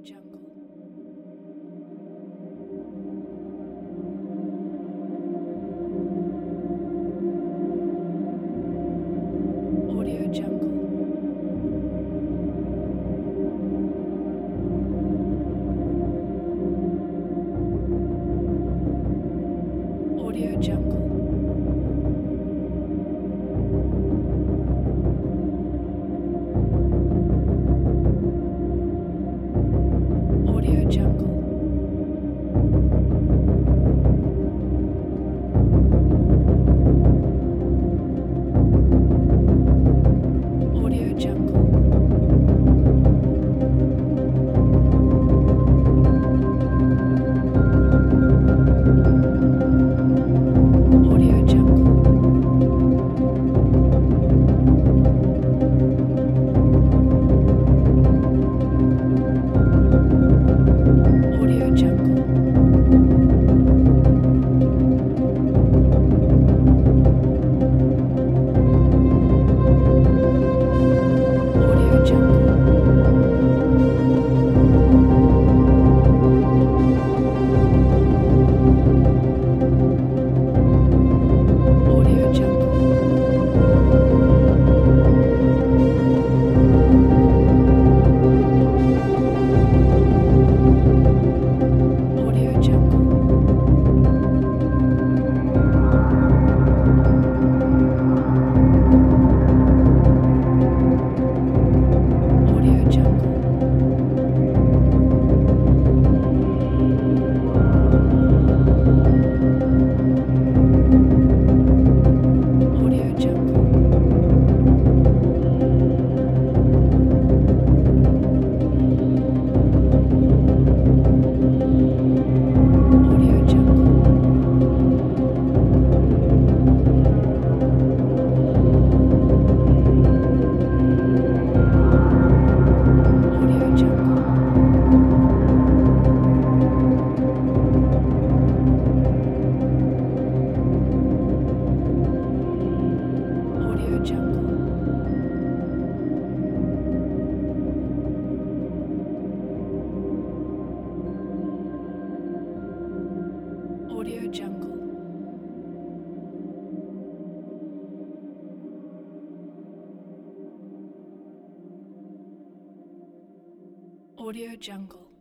Jungle. Audio Jungle. Audio Jungle. Audio Jungle. Audio Jungle. Audio Jungle. Audio Jungle. Audio Jungle. Audio Jungle. Audio Jungle. Audio Jungle. Audio Jungle. Audio Jungle. Audio Jungle. Audio Jungle. Audio Jungle. Audio Jungle.